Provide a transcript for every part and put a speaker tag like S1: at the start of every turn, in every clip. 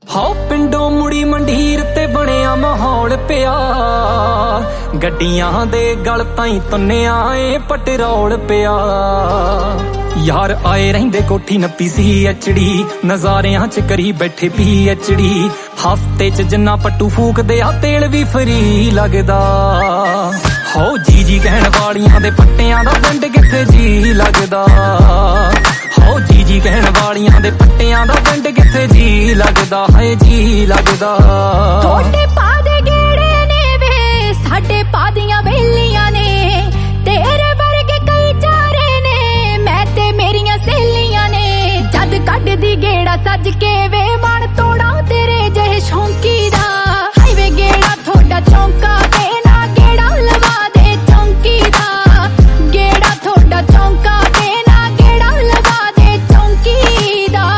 S1: ਹੋ ਪਿੰਡੋਂ ਮੁੜੀ ਮੰਡੀਰ ਤੇ ਬਣਿਆ ਮਾਹੌਲ ਪਿਆ, ਗੱਡੀਆਂ ਦੇ ਗਲ ਤਾਈਂ ਤੁੰਨਿਆ ਏ ਪਟਰੋਲ ਪਿਆ। ਯਾਰ ਆਏ ਰਹਿੰਦੇ ਕੋਠੀ ਨੱਪੀ CHD, ਨਜ਼ਾਰਿਆਂ ਚ ਕਰੀ ਬੈਠੇ PhD। ਹਫਤੇ ਚ ਜਿੰਨਾ ਪੱਟੂ ਫੂਕਦੇ ਆ ਤੇਲ ਵੀ ਫਰੀ ਲੱਗਦਾ। ਹੋ ਜੀ ਕਹਿਣ ਵਾਲੀਆਂ ਦੇ ਪੱਟਿਆਂ ਦਾ ਪਿੰਡ ਕਿੱਥੇ ਜੀ ਲੱਗਦਾ। ਹੋ ਜੀ ਕਹਿਣ ਵਾਲੀਆਂ ਦੇ ਪੱਟਿਆਂ ਦਾ ਪਿੰਡ ਕਿੱਥੇ ਜੀ ਲੱਗਦਾ। ਹੈ ਜੀ ਲੱਗਦਾ।
S2: ਤੁਹਾਡੇ ਪਾ ਦੇ ਗੇੜੇ ਨੇ ਵੇ ਸਾਡੇ ਪਾ ਦੀਆਂ ਵੇਲੀਆਂ ਨੇ, ਤੇਰੇ ਵਰਗੇ ਕਈ ਚਾਰੇ ਨੇ ਮੈਂ ਤੇ ਮੇਰੀਆਂ ਸਹੇਲੀਆਂ ਨੇ। ਜਦ ਕੱਢਦੀ ਗੇੜਾ ਸੱਜ ਕੇ ਵੇ ਮਨ ਤੋੜਾ ਤੇਰੇ ਜਿਹੇ ਸ਼ੌਂਕੀ ਦਾ। ਹਾਈਵੇ ਗੇੜਾ ਤੁਹਾਡਾ ਚੌਂਕਾ ਤੇ ਨਾ ਗੇੜਾ ਲਵਾ ਦੇ ਚੌਂਕੀ ਦਾ। ਗੇੜਾ ਤੁਹਾਡਾ ਚੌਂਕਾ ਤੇ ਨਾ ਗੇੜਾ ਲਵਾ ਦੇ ਚੌਂਕੀ ਦਾ।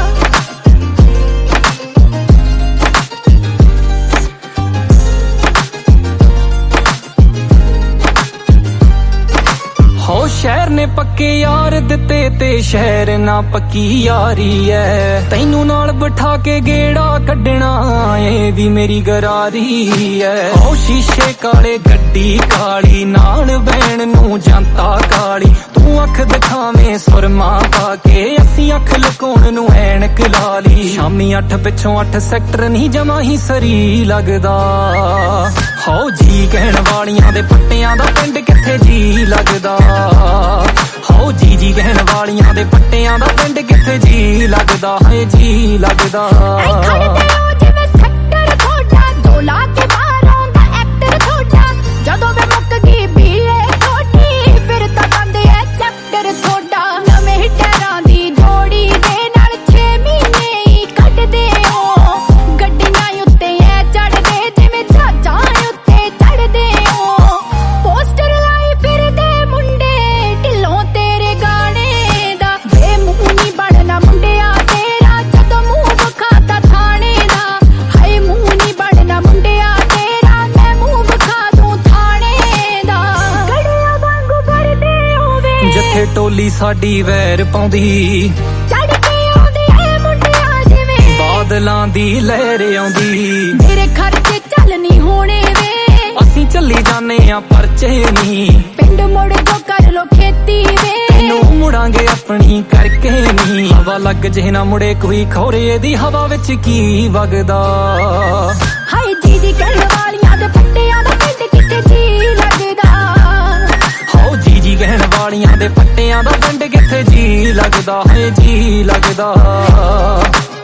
S1: ਹੋ ਸ਼ਹਿਰ ਨੇ ਪੱਕੇ ਯਾਰ ਦਿੱਤੇ ਤੇ ਸ਼ਹਿਰ ਨਾ ਪੱਕੀ ਯਾਰੀ ਐ। ਤੈਨੂੰ ਨਾਲ ਬਿਠਾ ਕੇ ਗੇੜਾ ਕੱਢਣਾ ਏ ਵੀ ਮੇਰੀ ਗਰਾਰੀ ਐ। ਹੋ ਸ਼ੀਸ਼ੇ ਕਾਲੇ ਗੱਡੀ ਕਾਲੀ ਨਾਲ ਬਹਿਣ ਨੂੰ ਜਨਤਾ ਕਾਲੀ। ਤੂੰ ਅੱਖ ਦਿਖਾਵੇਂ ਸੁਰਮਾ ਪਾ ਕੇ ਅਸੀਂ ਅੱਖ ਲੁਕਾਉਣ ਨੂੰ ਐਨਕ ਲਾ ਲਈ। ਸ਼ਾਮੀ 8 ਪਿੱਛੋਂ 8 ਸੈਕਟਰ ਨਹੀਂ ਜਮਾ ਹੀ ਸਰੀ ਲੱਗਦਾ। ਹੋ ਜੀ ਕਹਿਣ ਵਾਲੀਆਂ ਦੇ ਪੱਟਿਆਂ ਦਾ ਪਿੰਡ ਕਿੱਥੇ ਜੀ ਲੱਗਦਾ। ਹੋ ਜੀ ਕਹਿਣ ਵਾਲੀਆਂ ਦੇ ਪੱਟਿਆਂ ਦਾ ਪਿੰਡ ਕਿੱਥੇ ਜੀ ਲੱਗਦਾ। ਹੈ ਜੀ ਲੱਗਦਾ।
S2: ਖੜਦੇ ਹੋ ਜਿਵੇਂ ਸੈਕਟਰ ਤੁਹਾਡਾ, 2 ਲਾ ਕੇ ਬਾਹਰ ਆਉਂਦਾ ਐਕਟਰ ਤੁਹਾਡਾ। ਜਦੋਂ ਵੇ ਮੁੱਕ ਗਈ BA ਤੁਹਾਡੀ ਫਿਰ ਤਾਂ ਬੰਦ ਐ ਚੈਪਟਰ ਤੁਹਾਡਾ। ਨਵੇਂ ਟੈਰਾਂ ਦੀ ਜੋੜੀ ਦੇ ਨਾਲ 6 ਮਹੀਨੇ ਹੀ ਕੱਢਦੇ ਹੋ। ਗੱਡੀਆਂ ਉੱਤੇ ਐ ਚੜਦੇ ਜਿਵੇਂ ਜਹਾਜ਼ਾਂ ਉੱਤੇ ਚੜਦੇ ਹੋ। ਪੋਸਟਰ ਲਾਈ ਫਿਰਦੇ ਮੁੰਡੇ ਢਿੱਲੋਂ ਤੇਰੇ ਗਾਣੇ ਦਾ। ਵੇ ਮੂੰਹ ਨੀ ਬਣਨਾ ਮੁੰਡਿਆ ਤੇਰਾ ਜਦੋਂ ਮੂੰਹ ਵਿਖਾਤਾ ਥਾਣੇ ਦਾ। ਹਾਏ ਮੂੰਹ ਨੀ ਬਣਨਾ ਮੁੰਡਿਆ ਤੇਰਾ ਮੈਂ ਮੂੰਹ ਵਿਖਾ ਦੂੰ ਥਾਣੇ ਦਾ। ਗੜਿਆਂ ਵਾਂਗੂ ਭਰਦੇ ਹੋਵੇ
S1: ਜਿੱਥੇ ਟੋਲੀ ਸਾਡੀ ਵੈਰ ਪਾਉਂਦੀ,
S2: ਚੜ ਕੇ ਆਉਂਦੇ ਐ ਮੁੰਡਿਆ ਜਿਵੇਂ
S1: ਬਾਦਲਾਂ ਦੀ ਲਹਿਰ ਆਉਂਦੀ।
S2: ਮੇਰੇ ਖਰਚੇ ਚੱਲ ਨੀ ਹੋਣੇ ਵੇ
S1: ਅਸੀਂ ਚੱਲੀ ਜਾਂਦੇ ਆ ਪਰਚੇ ਨੀ।
S2: ਪਿੰਡ ਮੁੜ ਜੋ ਕਰ ਲੋ ਖੇਤੀ ਵੇ
S1: ਤੈਨੂੰ ਮੁੜਾਂਗੇ ਆਪਣੀ ਕਰਕੇ ਨੀ। ਹਵਾ ਲੱਗ ਜੇ ਨਾ ਮੁੜੇ ਕੋਈ ਖੌਰੇ ਦੀ ਹਵਾ ਵਿੱਚ ਕੀ ਵਗਦਾ।
S2: ਹਾਏ ਜੀ ਕਹਿਣ ਵਾਲੀਆਂ ਦੇ ਪੱਟਿਆਂ ਦਾ ਪਿੰਡ ਕਿੱਥੇ ਜੀ ਲੱਗਦਾ।
S1: ਹੋ ਜੀ ਕਹਿਣ ਵਾਲੀਆਂ ਦੇ ਪੱਟਿਆਂ ਦਾ ਪਿੰਡ ਕਿੱਥੇ ਜੀ ਲੱਗਦਾ। ਹੈ ਜੀ ਲੱਗਦਾ।